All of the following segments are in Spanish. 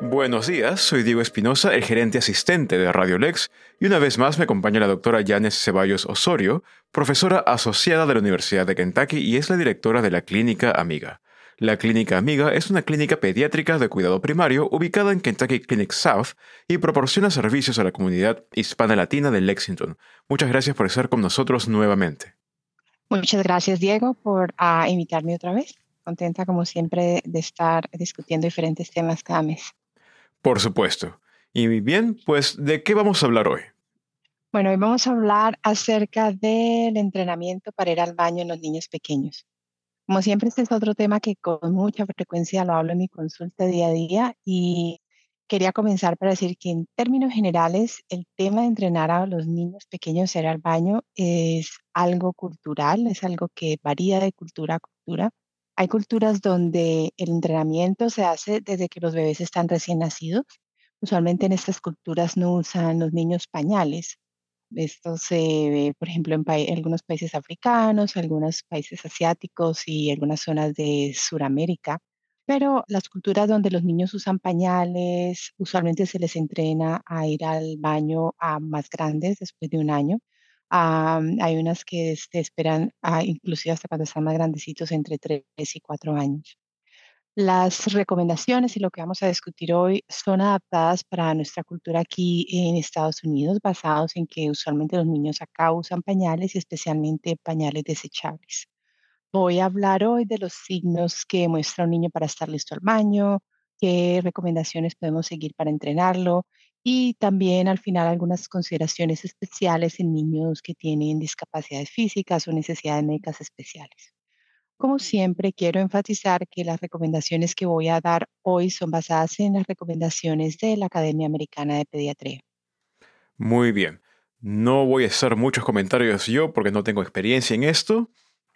Buenos días, soy Diego Espinosa, el gerente asistente de Radio Lex, y una vez más me acompaña la doctora Yanes Ceballos Osorio, profesora asociada de la Universidad de Kentucky y es la directora de la Clínica Amiga. La Clínica Amiga es una clínica pediátrica de cuidado primario ubicada en Kentucky Clinic South y proporciona servicios a la comunidad hispana latina de Lexington. Muchas gracias por estar con nosotros nuevamente. Muchas gracias, Diego, por invitarme otra vez. Contenta, como siempre, de estar discutiendo diferentes temas cada mes. Por supuesto. Y bien, pues, ¿de qué vamos a hablar hoy? Bueno, hoy vamos a hablar acerca del entrenamiento para ir al baño en los niños pequeños. Como siempre, este es otro tema que con mucha frecuencia lo hablo en mi consulta día a día y quería comenzar para decir que en términos generales, el tema de entrenar a los niños pequeños a ir al baño es algo cultural, es algo que varía de cultura a cultura. Hay culturas donde el entrenamiento se hace desde que los bebés están recién nacidos. Usualmente en estas culturas no usan los niños pañales. Esto se ve, por ejemplo, en algunos países africanos, algunos países asiáticos y algunas zonas de Suramérica. Pero las culturas donde los niños usan pañales, usualmente se les entrena a ir al baño a más grandes después de un año. Hay unas que esperan inclusive hasta cuando están más grandecitos, entre 3 y 4 años. Las recomendaciones y lo que vamos a discutir hoy son adaptadas para nuestra cultura aquí en Estados Unidos, basados en que usualmente los niños acá usan pañales y especialmente pañales desechables. Voy a hablar hoy de los signos que muestra un niño para estar listo al baño, qué recomendaciones podemos seguir para entrenarlo y también al final algunas consideraciones especiales en niños que tienen discapacidades físicas o necesidades médicas especiales. Como siempre, quiero enfatizar que las recomendaciones que voy a dar hoy son basadas en las recomendaciones de la Academia Americana de Pediatría. Muy bien. No voy a hacer muchos comentarios yo porque no tengo experiencia en esto.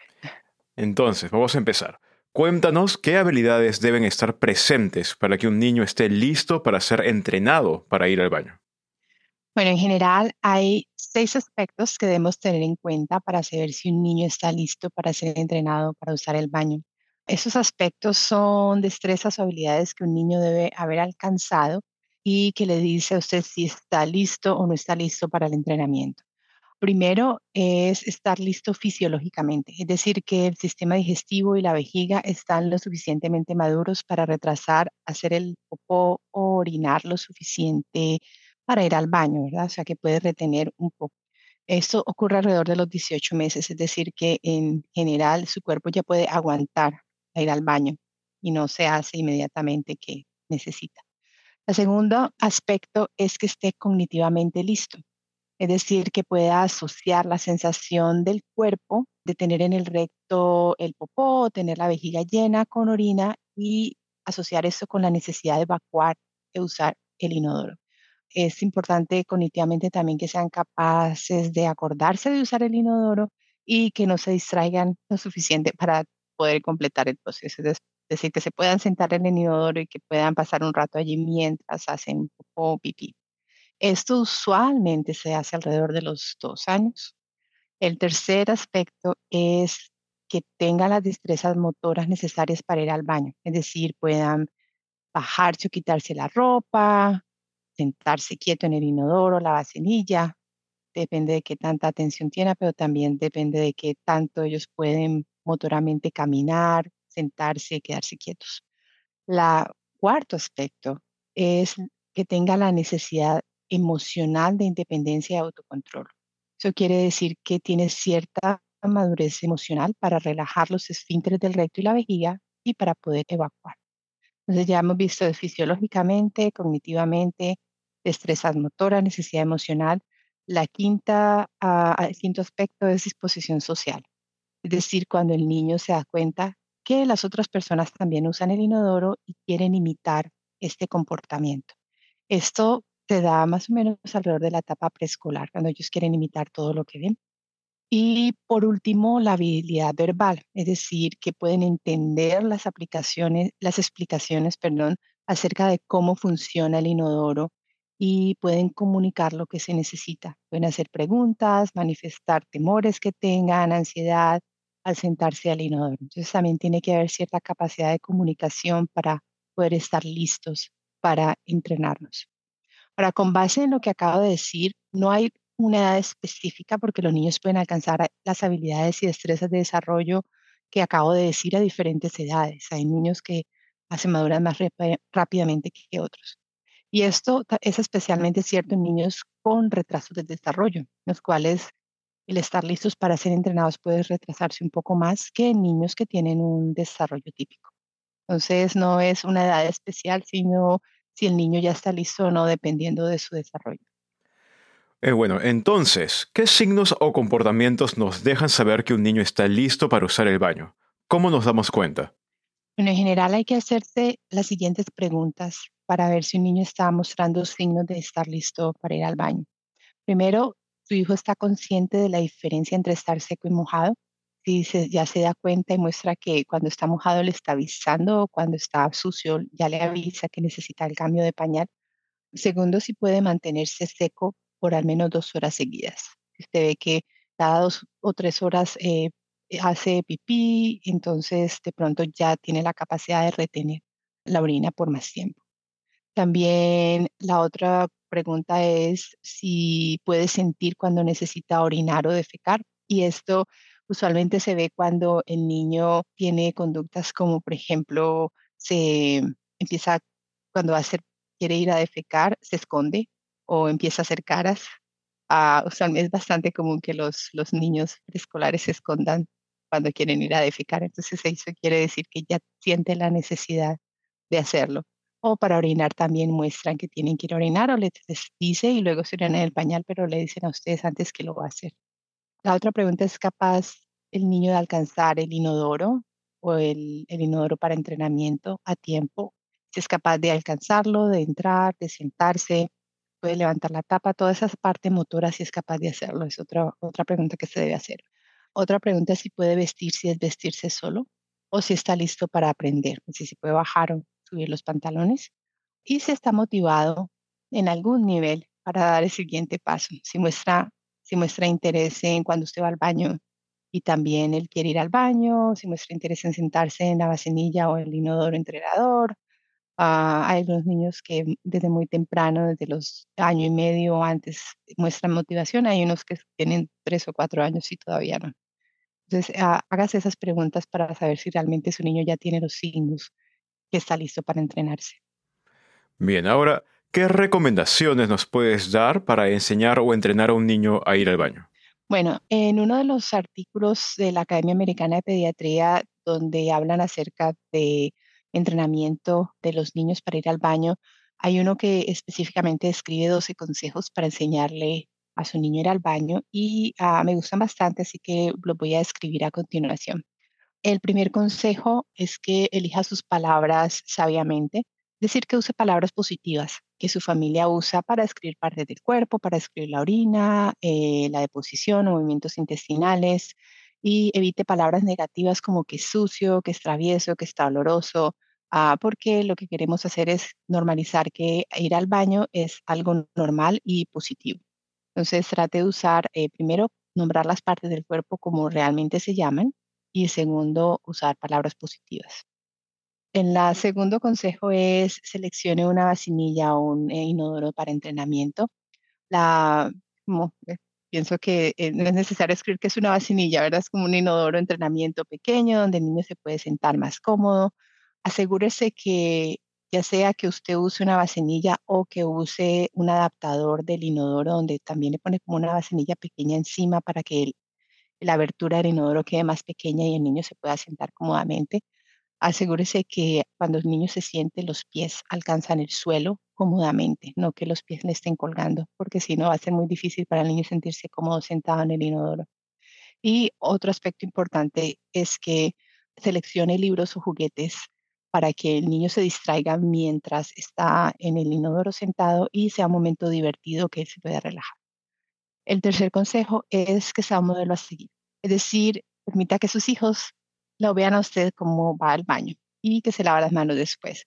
Entonces, vamos a empezar. Cuéntanos qué habilidades deben estar presentes para que un niño esté listo para ser entrenado para ir al baño. Bueno, en general hay 6 aspectos que debemos tener en cuenta para saber si un niño está listo para ser entrenado para usar el baño. Esos aspectos son destrezas o habilidades que un niño debe haber alcanzado y que le dice a usted si está listo o no está listo para el entrenamiento. Primero es estar listo fisiológicamente, es decir, que el sistema digestivo y la vejiga están lo suficientemente maduros para retrasar, hacer el popó o orinar lo suficiente para ir al baño, ¿verdad? O sea, que puede retener un poco. Esto ocurre alrededor de los 18 meses, es decir, que en general su cuerpo ya puede aguantar a ir al baño y no se hace inmediatamente que necesita. El segundo aspecto es que esté cognitivamente listo, es decir, que pueda asociar la sensación del cuerpo de tener en el recto el popó, tener la vejiga llena con orina y asociar eso con la necesidad de evacuar, de usar el inodoro. Es importante cognitivamente también que sean capaces de acordarse de usar el inodoro y que no se distraigan lo suficiente para poder completar el proceso. Es decir, que se puedan sentar en el inodoro y que puedan pasar un rato allí mientras hacen popó o pipí. Esto usualmente se hace alrededor de los 2 años. El tercer aspecto es que tengan las destrezas motoras necesarias para ir al baño, es decir, puedan bajarse o quitarse la ropa, sentarse quieto en el inodoro, la vacinilla, depende de qué tanta atención tiene, pero también depende de qué tanto ellos pueden motoramente caminar, sentarse, quedarse quietos. La cuarto aspecto es que tenga la necesidad emocional de independencia y autocontrol. Eso quiere decir que tiene cierta madurez emocional para relajar los esfínteres del recto y la vejiga y para poder evacuar. Entonces ya hemos visto fisiológicamente, cognitivamente, destrezas motoras, necesidad emocional. El quinto aspecto es disposición social. Es decir, cuando el niño se da cuenta que las otras personas también usan el inodoro y quieren imitar este comportamiento. Esto se da más o menos alrededor de la etapa preescolar, cuando ellos quieren imitar todo lo que ven. Y por último, la habilidad verbal, es decir, que pueden entender las explicaciones, perdón, acerca de cómo funciona el inodoro y pueden comunicar lo que se necesita. Pueden hacer preguntas, manifestar temores que tengan, ansiedad al sentarse al inodoro. Entonces también tiene que haber cierta capacidad de comunicación para poder estar listos para entrenarnos. Ahora, con base en lo que acabo de decir, no hay una edad específica porque los niños pueden alcanzar las habilidades y destrezas de desarrollo que acabo de decir a diferentes edades. Hay niños que se maduran más rápidamente que otros. Y esto es especialmente cierto en niños con retrasos de desarrollo, los cuales el estar listos para ser entrenados puede retrasarse un poco más que en niños que tienen un desarrollo típico. Entonces, no es una edad especial, sino si el niño ya está listo o no, dependiendo de su desarrollo. Bueno, entonces, ¿qué signos o comportamientos nos dejan saber que un niño está listo para usar el baño? ¿Cómo nos damos cuenta? Bueno, en general hay que hacerse las siguientes preguntas para ver si un niño está mostrando signos de estar listo para ir al baño. Primero, ¿tu hijo está consciente de la diferencia entre estar seco y mojado? Si ya se da cuenta y muestra que cuando está mojado le está avisando o cuando está sucio ya le avisa que necesita el cambio de pañal. Segundo, si puede mantenerse seco por al menos 2 horas seguidas. Si usted ve que cada 2 o 3 horas hace pipí, entonces de pronto ya tiene la capacidad de retener la orina por más tiempo. También la otra pregunta es si puede sentir cuando necesita orinar o defecar. Y esto usualmente se ve cuando el niño tiene conductas como, por ejemplo, se empieza, cuando va a hacer, quiere ir a defecar, se esconde o empieza a hacer caras. Usualmente es bastante común que los niños preescolares se escondan cuando quieren ir a defecar. Entonces eso quiere decir que ya siente la necesidad de hacerlo. O para orinar también muestran que tienen que ir a orinar o les dice y luego se orinan en el pañal, pero le dicen a ustedes antes que lo va a hacer. La otra pregunta es, ¿capaz el niño de alcanzar el inodoro o el inodoro para entrenamiento a tiempo? Si es capaz de alcanzarlo, de entrar, de sentarse, puede levantar la tapa, toda esa parte motora, si es capaz de hacerlo, es otra pregunta que se debe hacer. Otra pregunta es si puede vestir, si es vestirse solo o si está listo para aprender, si puede bajar o subir los pantalones y si está motivado en algún nivel para dar el siguiente paso. Si muestra interés en cuando usted va al baño y también él quiere ir al baño, si muestra interés en sentarse en la vacinilla o el inodoro entrenador. Hay algunos niños que desde muy temprano, desde los año y medio o antes, muestran motivación. Hay unos que tienen 3 o 4 años y todavía no. Entonces, hágase esas preguntas para saber si realmente su niño ya tiene los signos que está listo para entrenarse. Bien, ahora, ¿qué recomendaciones nos puedes dar para enseñar o entrenar a un niño a ir al baño? Bueno, en uno de los artículos de la Academia Americana de Pediatría, donde hablan acerca de entrenamiento de los niños para ir al baño, hay uno que específicamente describe 12 consejos para enseñarle a su niño a ir al baño y me gustan bastante, así que los voy a describir a continuación. El primer consejo es que elija sus palabras sabiamente, es decir, que use palabras positivas que su familia usa para describir partes del cuerpo, para describir la orina, la deposición o movimientos intestinales, y evite palabras negativas como que es sucio, que es travieso, que está oloroso, porque lo que queremos hacer es normalizar que ir al baño es algo normal y positivo. Entonces, trate de usar, primero, nombrar las partes del cuerpo como realmente se llaman y segundo, usar palabras positivas. El segundo consejo es seleccione una vacinilla o un inodoro para entrenamiento. La, como, pienso que no es necesario escribir que es una vacinilla, ¿verdad? Es como un inodoro de entrenamiento pequeño donde el niño se puede sentar más cómodo. Asegúrese que ya sea que usted use una vacinilla o que use un adaptador del inodoro donde también le pone como una vacinilla pequeña encima para que la abertura del inodoro quede más pequeña y el niño se pueda sentar cómodamente. Asegúrese que cuando el niño se siente, los pies alcanzan el suelo cómodamente, no que los pies le estén colgando, porque si no va a ser muy difícil para el niño sentirse cómodo sentado en el inodoro. Y otro aspecto importante es que seleccione libros o juguetes para que el niño se distraiga mientras está en el inodoro sentado y sea un momento divertido que él se pueda relajar. El tercer consejo es que sea un modelo a seguir, es decir, permita que sus hijos lo vean a usted como va al baño y que se lava las manos después.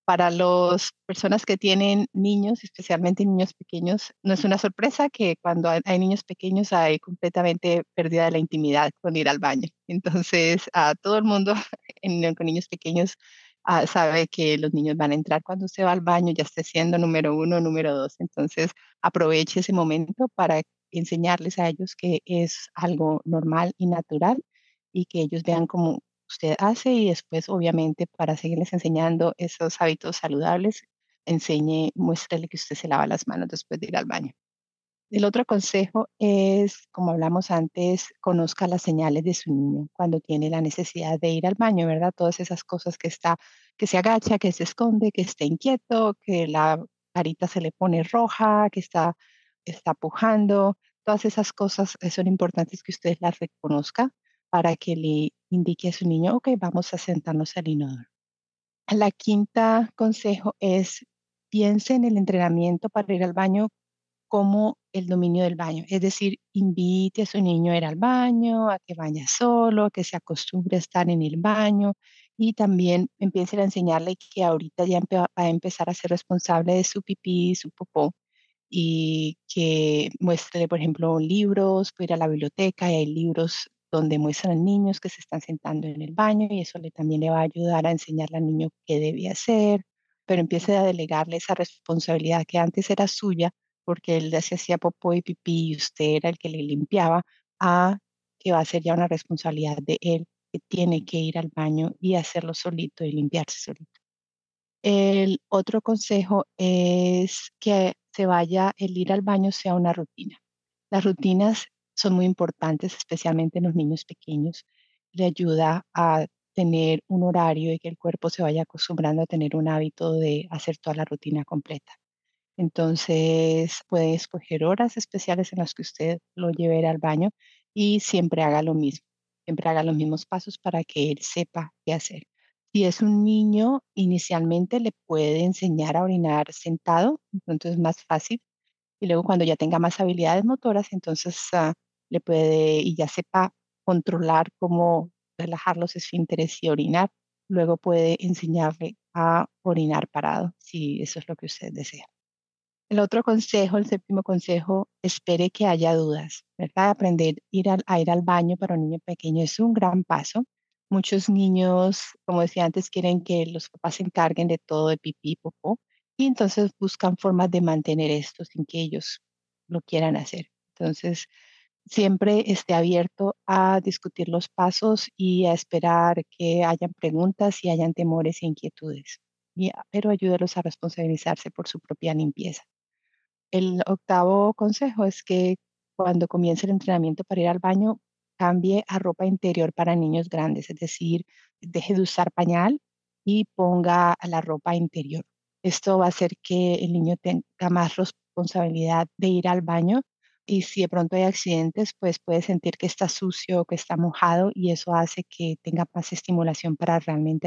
Para las personas que tienen niños, especialmente niños pequeños, no es una sorpresa que cuando hay niños pequeños hay completamente pérdida de la intimidad con ir al baño. Entonces, a todo el mundo con niños pequeños sabe que los niños van a entrar cuando usted va al baño, ya esté siendo número uno, número dos. Entonces, aproveche ese momento para enseñarles a ellos que es algo normal y natural y que ellos vean cómo usted hace y después, obviamente, para seguirles enseñando esos hábitos saludables, muéstrele que usted se lava las manos después de ir al baño. El otro consejo es, como hablamos antes, conozca las señales de su niño cuando tiene la necesidad de ir al baño, ¿verdad? Todas esas cosas que se agacha, que se esconde, que está inquieto, que la carita se le pone roja, está pujando. Todas esas cosas son importantes que usted las reconozca para que le indique a su niño, ok, vamos a sentarnos al inodoro. La quinta consejo es piense en el entrenamiento para ir al baño como el dominio del baño. Es decir, invite a su niño a ir al baño, a que vaya solo, a que se acostumbre a estar en el baño y también empiece a enseñarle que ahorita ya va a empezar a ser responsable de su pipí, su popó y que muestre, por ejemplo, libros, puede ir a la biblioteca y hay libros donde muestran niños que se están sentando en el baño y eso también le va a ayudar a enseñarle al niño qué debe hacer, pero empiece a delegarle esa responsabilidad que antes era suya porque él se hacía popó y pipí y usted era el que le limpiaba, a que va a ser ya una responsabilidad de él, que tiene que ir al baño y hacerlo solito y limpiarse solito. El otro consejo es que el ir al baño sea una rutina. Las rutinas son muy importantes, especialmente en los niños pequeños. Le ayuda a tener un horario y que el cuerpo se vaya acostumbrando a tener un hábito de hacer toda la rutina completa. Entonces, puede escoger horas especiales en las que usted lo lleve a ir al baño y siempre haga lo mismo. Siempre haga los mismos pasos para que él sepa qué hacer. Si es un niño, inicialmente le puede enseñar a orinar sentado, entonces es más fácil. Y luego cuando ya tenga más habilidades motoras, entonces le puede y ya sepa controlar cómo relajar los esfínteres y orinar. Luego puede enseñarle a orinar parado, si eso es lo que usted desea. El otro consejo, el séptimo consejo, espere que haya dudas, ¿verdad? Aprender a ir al baño para un niño pequeño es un gran paso. Muchos niños, como decía antes, quieren que los papás se encarguen de todo, de pipí, popó, y entonces buscan formas de mantener esto sin que ellos lo quieran hacer. Entonces, siempre esté abierto a discutir los pasos y a esperar que hayan preguntas y hayan temores e inquietudes, pero ayúdelos a responsabilizarse por su propia limpieza. El octavo consejo es que cuando comience el entrenamiento para ir al baño, cambie a ropa interior para niños grandes, es decir, deje de usar pañal y ponga la ropa interior. Esto va a hacer que el niño tenga más responsabilidad de ir al baño y si de pronto hay accidentes, pues puede sentir que está sucio, que está mojado y eso hace que tenga más estimulación para realmente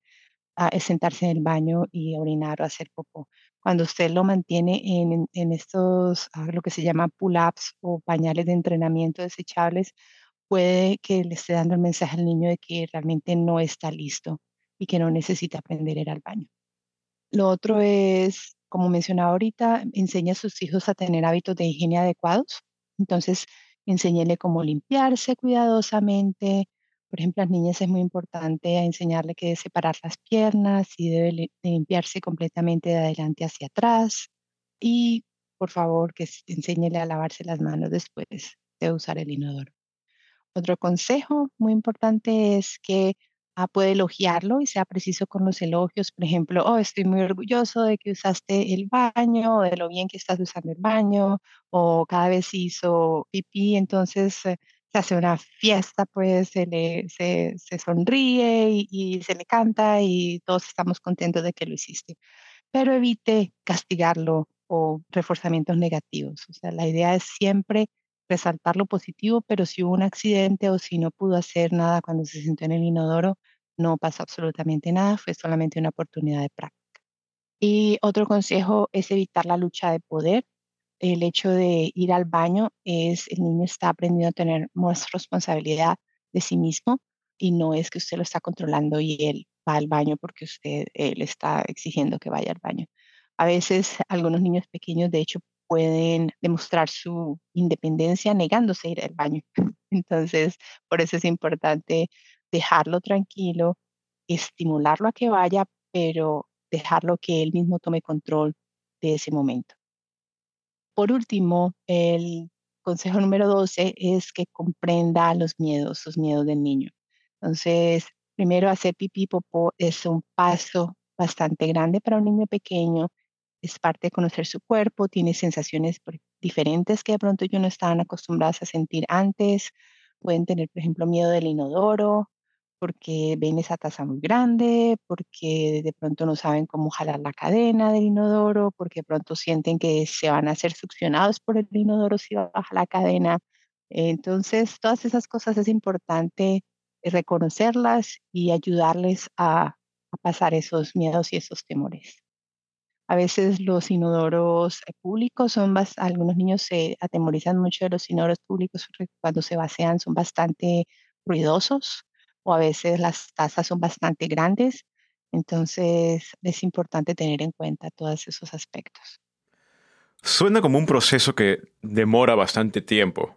es sentarse en el baño y orinar o hacer popó. Cuando usted lo mantiene en estos, lo que se llama pull-ups o pañales de entrenamiento desechables, puede que le esté dando el mensaje al niño de que realmente no está listo y que no necesita aprender a ir al baño. Lo otro es, como mencionaba ahorita, enseña a sus hijos a tener hábitos de higiene adecuados. Entonces, enséñele cómo limpiarse cuidadosamente. Por ejemplo, a las niñas es muy importante enseñarle que debe separar las piernas y debe de limpiarse completamente de adelante hacia atrás. Y, por favor, enséñele a lavarse las manos después de usar el inodoro. Otro consejo muy importante es que puede elogiarlo y sea preciso con los elogios. Por ejemplo, oh, estoy muy orgulloso de que usaste el baño, o de lo bien que estás usando el baño, o cada vez hizo pipí, entonces se hace una fiesta, pues se sonríe y se le canta y todos estamos contentos de que lo hiciste. Pero evite castigarlo o reforzamientos negativos. O sea, la idea es siempre resaltar lo positivo, pero si hubo un accidente o si no pudo hacer nada cuando se sentó en el inodoro, no pasó absolutamente nada, fue solamente una oportunidad de práctica. Y otro consejo es evitar la lucha de poder. El hecho de ir al baño es el niño está aprendiendo a tener más responsabilidad de sí mismo y no es que usted lo está controlando y él va al baño porque usted le está exigiendo que vaya al baño. A veces algunos niños pequeños, de hecho, pueden demostrar su independencia negándose a ir al baño. Entonces, por eso es importante dejarlo tranquilo, estimularlo a que vaya, pero dejarlo que él mismo tome control de ese momento. Por último, el consejo número 12 es que comprenda los miedos del niño. Entonces, primero hacer pipí, popó es un paso bastante grande para un niño pequeño. Es parte de conocer su cuerpo, tiene sensaciones diferentes que de pronto ellos no estaban acostumbrados a sentir antes. Pueden tener, por ejemplo, miedo del inodoro, porque ven esa taza muy grande, porque de pronto no saben cómo jalar la cadena del inodoro, porque de pronto sienten que se van a ser succionados por el inodoro si baja la cadena. Entonces, todas esas cosas es importante reconocerlas y ayudarles a pasar esos miedos y esos temores. A veces los inodoros públicos algunos niños se atemorizan mucho de los inodoros públicos porque cuando se vacían son bastante ruidosos o a veces las tazas son bastante grandes. Entonces es importante tener en cuenta todos esos aspectos. Suena como un proceso que demora bastante tiempo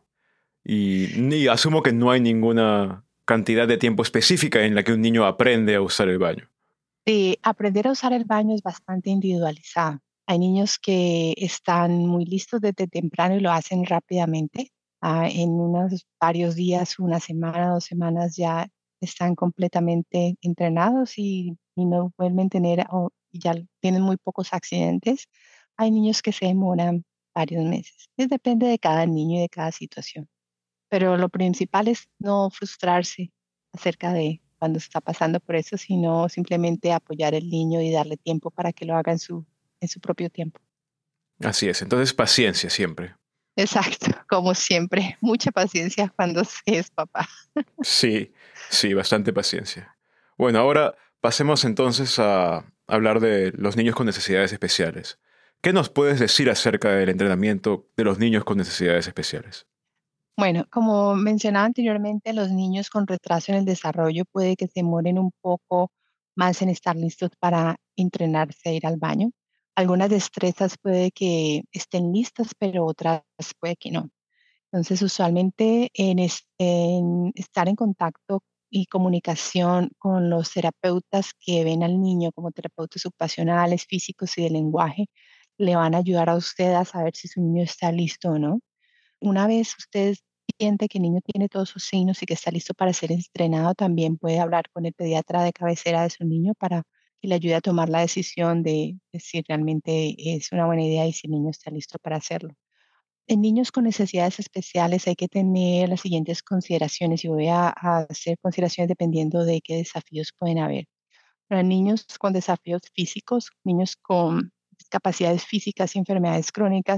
y asumo que no hay ninguna cantidad de tiempo específica en la que un niño aprende a usar el baño. Sí, aprender a usar el baño es bastante individualizado. Hay niños que están muy listos desde temprano y lo hacen rápidamente. En unos varios días, una semana, 2 semanas ya están completamente entrenados y no vuelven a tener o ya tienen muy pocos accidentes. Hay niños que se demoran varios meses. Depende de cada niño y de cada situación. Pero lo principal es no frustrarse acerca de cuando está pasando por eso, sino simplemente apoyar al niño y darle tiempo para que lo haga en su propio tiempo. Así es, entonces paciencia siempre. Exacto, como siempre, mucha paciencia cuando se es papá. Sí, sí, bastante paciencia. Bueno, ahora pasemos entonces a hablar de los niños con necesidades especiales. ¿Qué nos puedes decir acerca del entrenamiento de los niños con necesidades especiales? Bueno, como mencionaba anteriormente, los niños con retraso en el desarrollo puede que se demoren un poco más en estar listos para entrenarse a ir al baño. Algunas destrezas puede que estén listas, pero otras puede que no. Entonces, usualmente en estar en contacto y comunicación con los terapeutas que ven al niño como terapeutas ocupacionales, físicos y de lenguaje, le van a ayudar a usted a saber si su niño está listo o no. Una vez usted siente que el niño tiene todos sus signos y que está listo para ser entrenado, también puede hablar con el pediatra de cabecera de su niño para que le ayude a tomar la decisión de si realmente es una buena idea y si el niño está listo para hacerlo. En niños con necesidades especiales hay que tener las siguientes consideraciones y voy a hacer consideraciones dependiendo de qué desafíos pueden haber. Para niños con desafíos físicos, niños con discapacidades físicas y enfermedades crónicas,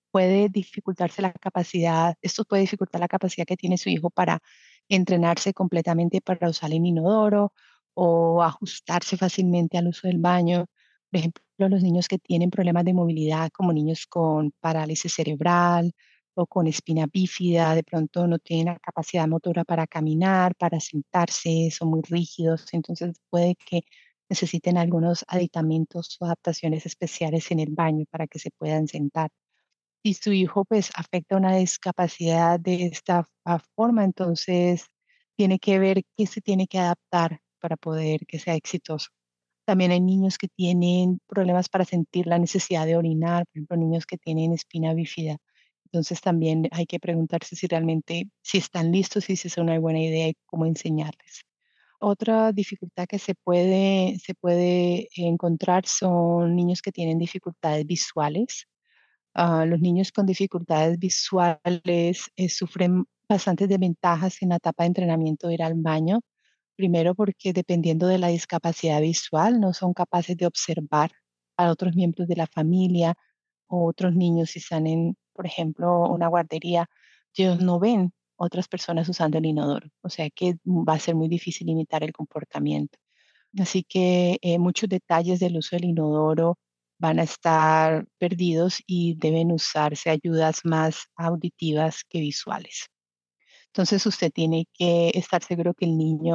esto puede dificultar la capacidad que tiene su hijo para entrenarse completamente para usar el inodoro o ajustarse fácilmente al uso del baño. Por ejemplo, los niños que tienen problemas de movilidad, como niños con parálisis cerebral o con espina bífida, de pronto no tienen la capacidad motora para caminar, para sentarse, son muy rígidos, entonces puede que necesiten algunos aditamentos o adaptaciones especiales en el baño para que se puedan sentar. Si su hijo pues afecta una discapacidad de esta forma, entonces tiene que ver qué se tiene que adaptar para poder que sea exitoso. También hay niños que tienen problemas para sentir la necesidad de orinar, por ejemplo, niños que tienen espina bífida. Entonces también hay que preguntarse si realmente, si están listos y si es una buena idea y cómo enseñarles. Otra dificultad que se puede encontrar son niños que tienen dificultades visuales. Los niños con dificultades visuales sufren bastantes desventajas en la etapa de entrenamiento de ir al baño. Primero, porque dependiendo de la discapacidad visual, no son capaces de observar a otros miembros de la familia o otros niños si están en, por ejemplo, una guardería. Ellos no ven otras personas usando el inodoro, o sea que va a ser muy difícil imitar el comportamiento. Así que muchos detalles del uso del inodoro van a estar perdidos y deben usarse ayudas más auditivas que visuales. Entonces usted tiene que estar seguro que el niño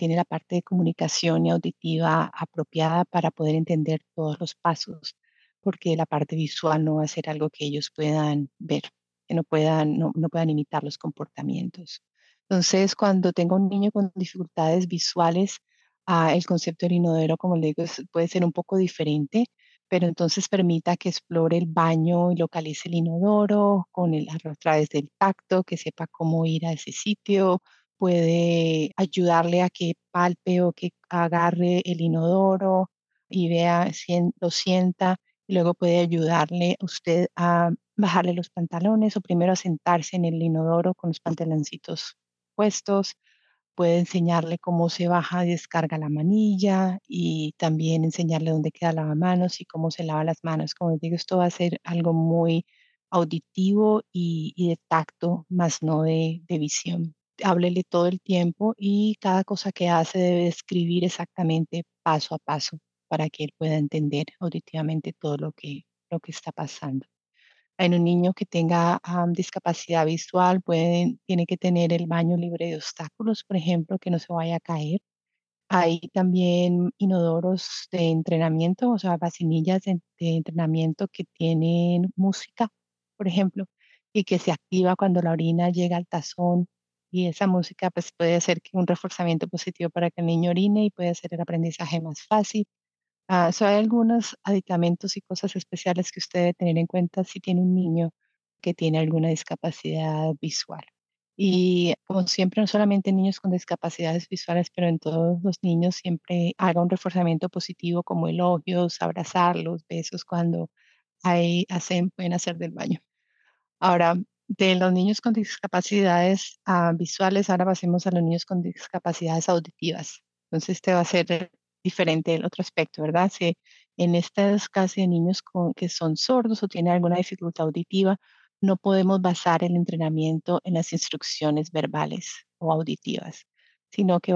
tiene la parte de comunicación y auditiva apropiada para poder entender todos los pasos, porque la parte visual no va a ser algo que ellos puedan ver, que no puedan imitar los comportamientos. Entonces, cuando tengo un niño con dificultades visuales, el concepto del inodoro, como le digo, puede ser un poco diferente, pero entonces permita que explore el baño y localice el inodoro a través del tacto, que sepa cómo ir a ese sitio, puede ayudarle a que palpe o que agarre el inodoro y vea, lo sienta, y luego puede ayudarle a usted a bajarle los pantalones o primero a sentarse en el inodoro con los pantaloncitos puestos. Puede enseñarle cómo se baja y descarga la manilla y también enseñarle dónde queda el lavamanos y cómo se lava las manos. Como les digo, esto va a ser algo muy auditivo y de tacto, más no de visión. Háblele todo el tiempo y cada cosa que hace debe describir exactamente paso a paso para que él pueda entender auditivamente todo lo que está pasando. En un niño que tenga discapacidad visual, tiene que tener el baño libre de obstáculos, por ejemplo, que no se vaya a caer. Hay también inodoros de entrenamiento, o sea, vacinillas de entrenamiento que tienen música, por ejemplo, y que se activa cuando la orina llega al tazón. Y esa música pues, puede hacer que un reforzamiento positivo para que el niño orine y puede hacer el aprendizaje más fácil. Hay algunos aditamentos y cosas especiales que usted debe tener en cuenta si tiene un niño que tiene alguna discapacidad visual. Y como siempre, no solamente en niños con discapacidades visuales, pero en todos los niños siempre haga un reforzamiento positivo como elogios, abrazarlos, besos cuando pueden hacer del baño. Ahora, de los niños con discapacidades visuales, ahora pasemos a los niños con discapacidades auditivas. Entonces, este va a ser diferente el otro aspecto, ¿verdad? Si en estos casos de niños que son sordos o tienen alguna dificultad auditiva, no podemos basar el entrenamiento en las instrucciones verbales o auditivas, sino que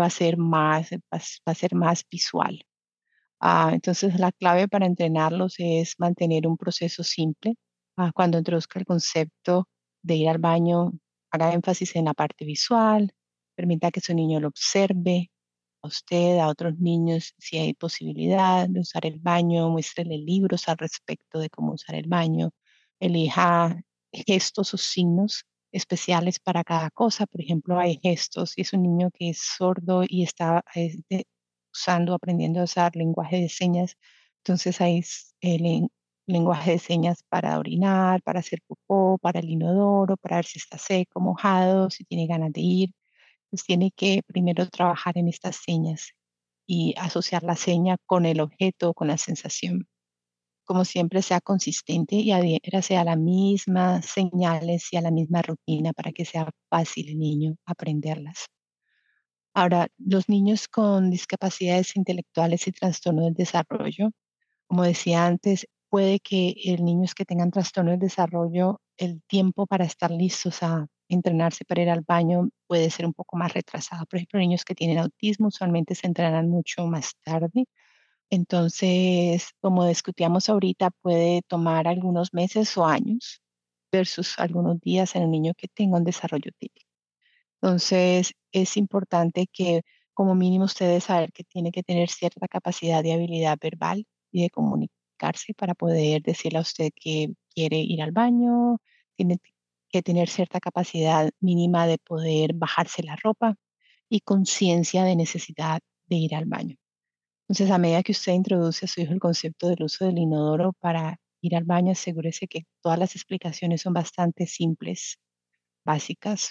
va a ser más visual. Entonces, la clave para entrenarlos es mantener un proceso simple. Cuando introduzca el concepto de ir al baño, haga énfasis en la parte visual, permita que su niño lo observe, a usted, a otros niños, si hay posibilidad de usar el baño, muéstrele libros al respecto de cómo usar el baño, elija gestos o signos especiales para cada cosa. Por ejemplo, hay gestos, si es un niño que es sordo y está aprendiendo a usar lenguaje de señas. Entonces hay lenguaje de señas para orinar, para hacer popó, para el inodoro, para ver si está seco, mojado, si tiene ganas de ir. Pues tiene que primero trabajar en estas señas y asociar la seña con el objeto, con la sensación. Como siempre, sea consistente y adhiérase a las mismas señales y a la misma rutina para que sea fácil el niño aprenderlas. Ahora, los niños con discapacidades intelectuales y trastorno del desarrollo, como decía antes, puede que el niños que tengan trastorno del desarrollo, el tiempo para estar listos a entrenarse para ir al baño puede ser un poco más retrasado. Por ejemplo, niños que tienen autismo usualmente se entrenan mucho más tarde. Entonces, como discutíamos ahorita, puede tomar algunos meses o años versus algunos días en un niño que tenga un desarrollo típico. Entonces, es importante que como mínimo usted debe saber que tiene que tener cierta capacidad de habilidad verbal y de comunicarse para poder decirle a usted que quiere ir al baño, tiene que tener cierta capacidad mínima de poder bajarse la ropa y conciencia de necesidad de ir al baño. Entonces, a medida que usted introduce a su hijo el concepto del uso del inodoro para ir al baño, asegúrese que todas las explicaciones son bastante simples, básicas,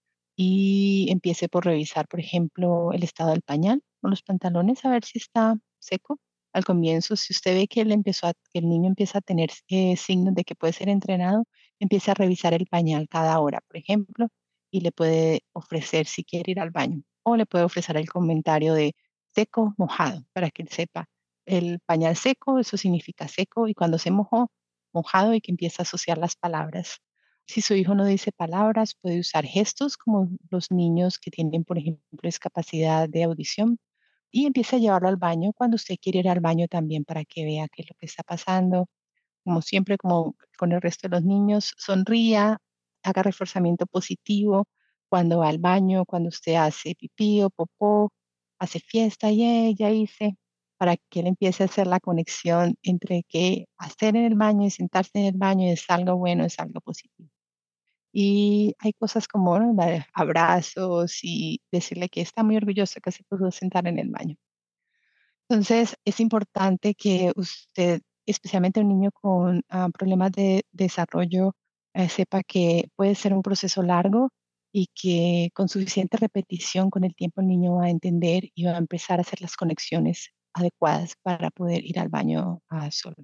y empiece por revisar, por ejemplo, el estado del pañal o los pantalones, a ver si está seco. Al comienzo, si usted ve que que el niño empieza a tener signos de que puede ser entrenado, empiece a revisar el pañal cada hora, por ejemplo, y le puede ofrecer si quiere ir al baño. O le puede ofrecer el comentario de seco, mojado, para que él sepa. El pañal seco, eso significa seco, y cuando se mojó, mojado, y que empiece a asociar las palabras. Si su hijo no dice palabras, puede usar gestos como los niños que tienen, por ejemplo, discapacidad de audición y empieza a llevarlo al baño cuando usted quiere ir al baño también para que vea qué es lo que está pasando. Como siempre, como con el resto de los niños, sonría, haga reforzamiento positivo cuando va al baño, cuando usted hace pipí o popó. hace fiesta y ya hice, para que él empiece a hacer la conexión entre que hacer en el baño y sentarse en el baño es algo bueno, es algo positivo. Y hay cosas como, ¿no?, dar abrazos y decirle que está muy orgulloso que se pudo sentar en el baño. Entonces, es importante que usted, especialmente un niño con problemas de desarrollo, sepa que puede ser un proceso largo y que con suficiente repetición con el tiempo el niño va a entender y va a empezar a hacer las conexiones adecuadas para poder ir al baño solo.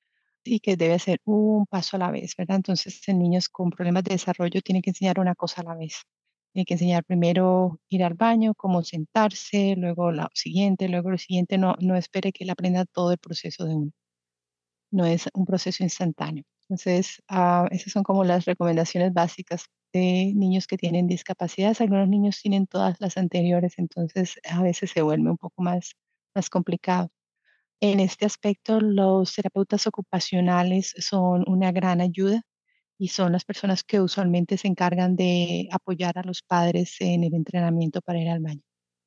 Y que debe ser un paso a la vez, ¿verdad? Entonces, en niños con problemas de desarrollo tiene que enseñar una cosa a la vez. Tiene que enseñar primero ir al baño, cómo sentarse, luego la siguiente, luego lo siguiente. No espere que él aprenda todo el proceso de uno. No es un proceso instantáneo. Entonces, esas son como las recomendaciones básicas de niños que tienen discapacidades. Algunos niños tienen todas las anteriores, entonces a veces se vuelve un poco más complicado. En este aspecto, los terapeutas ocupacionales son una gran ayuda y son las personas que usualmente se encargan de apoyar a los padres en el entrenamiento para ir al baño.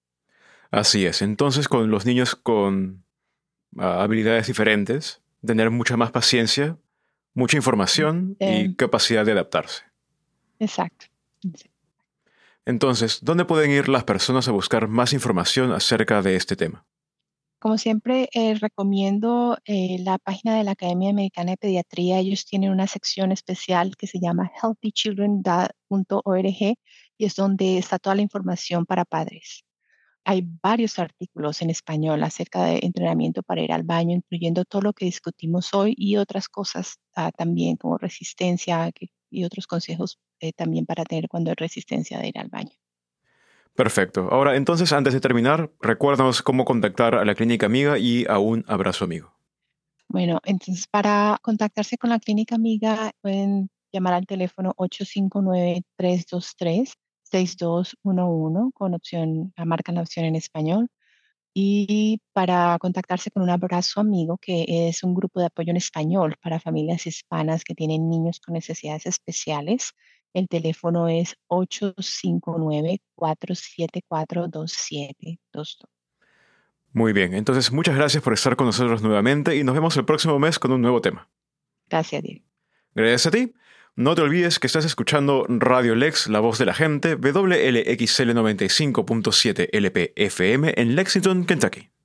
Así es. Entonces, con los niños con habilidades diferentes, tener mucha más paciencia, mucha información y Em, capacidad de adaptarse. exacto. Sí. Entonces, ¿dónde pueden ir las personas a buscar más información acerca de este tema? Como siempre, recomiendo la página de la Academia Americana de Pediatría. Ellos tienen una sección especial que se llama healthychildren.org y es donde está toda la información para padres. Hay varios artículos en español acerca de entrenamiento para ir al baño, incluyendo todo lo que discutimos hoy y otras cosas también como resistencia y otros consejos también para tener cuando hay resistencia de ir al baño. Perfecto. Ahora, entonces, antes de terminar, recuérdanos cómo contactar a la Clínica Amiga y a un abrazo amigo. Bueno, entonces para contactarse con la clínica amiga pueden llamar al teléfono 859-323-6211 con opción, marcan la opción en español. Y para contactarse con un abrazo amigo, que es un grupo de apoyo en español para familias hispanas que tienen niños con necesidades especiales, el teléfono es 859-474-2722. Muy bien. Entonces, muchas gracias por estar con nosotros nuevamente y nos vemos el próximo mes con un nuevo tema. Gracias, Diego. Gracias a ti. No te olvides que estás escuchando Radio Lex, la voz de la gente, WLXL 95.7 LPFM en Lexington, Kentucky.